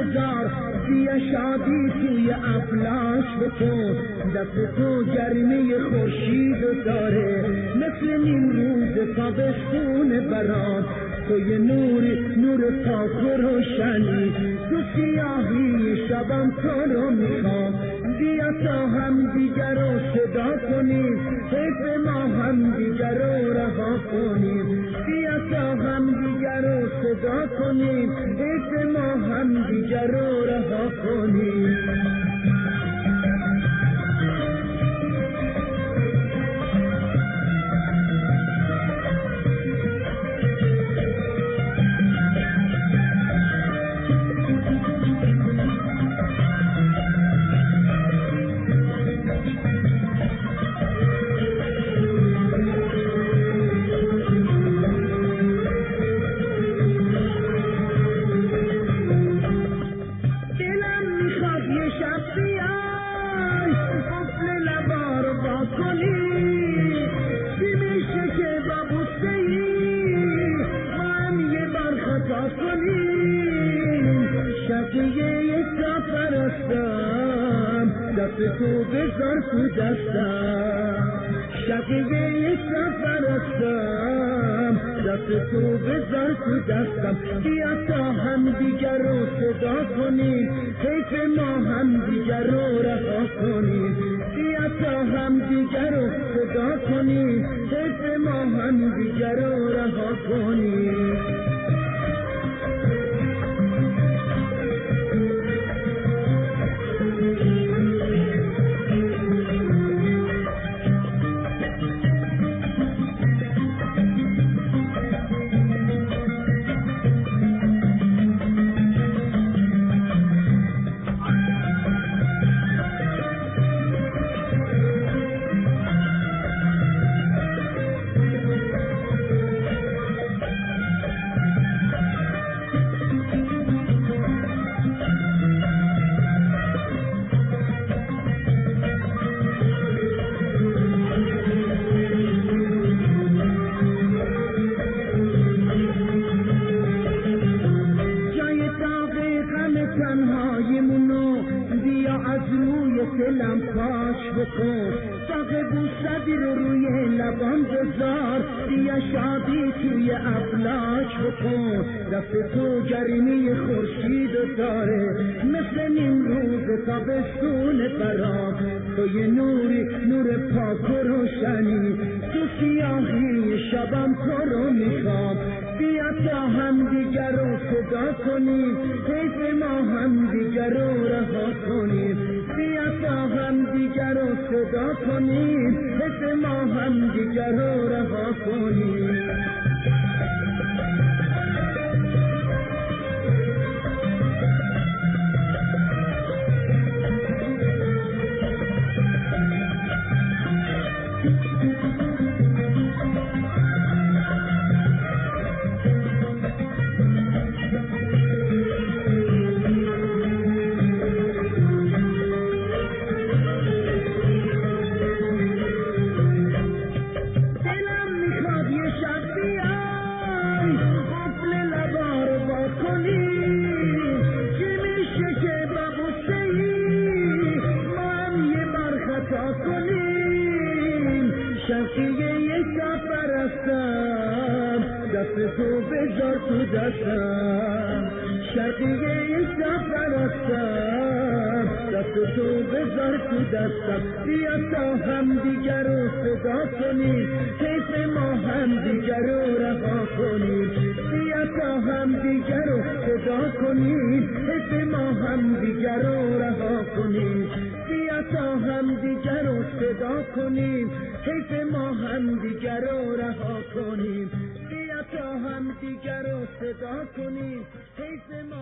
گذار، بیا شادی توی افلاک بکن، دست تو گرمی خورشید داره، مثل نیمروز تابستون برات، توی نور پاک و روشنی، تو سیاهی شبم تو رو میخوام، بیا تا هم دیگر رو صدا کنیم، حیف ما هم دیگر رو رها کنیم، بیا تا هم دیگر رو صدا کنیم، حیف ما هم دیگر رو رها کنیم. دست تو بذار تو دستم، شقیقه سفر هستم، دست تو بذار تو دستم، بیا تا هم دیگر رو صدا کنیم، حیف ما هم دیگر رو رها کنیم، بیا تا هم دیگر رو صدا کنیم، حیف ما هم دیگر رو رها کنیم. دلم پاک بکن، داغ بوسدی رو روی لبان بذار، بیا شادی توی افلاک بکن، دست تو گرمی خورشید داره، مثل نیمروز تابستون برات، توی نور پاک و روشنی، تو سیاهی شبم تو رو میخوام، بیا تا هم دیگر رو صدا کنیم، حیف ما هم دیگر رو رها کنیم، بیا تا هم دیگر رو صدا کنیم، حیف ما هم دیگر رو رها کنیم. دست تو بذار تو دستم، شقیقه سفر هستم، دست تو بذار تو دستم، بیا تا هم دیگر رو صدا کنیم، حیف ما هم دیگر رو رها کنیم، بیا تا هم دیگر رو صدا کنیم، حیف ما هم دیگر رو رها کنیم، بیا تا هم دیگر رو صدا کنیم، حیف ما هم دیگر رو رها کنیم، بیا تا هم دیگر رو صدا کنیم، حیف ما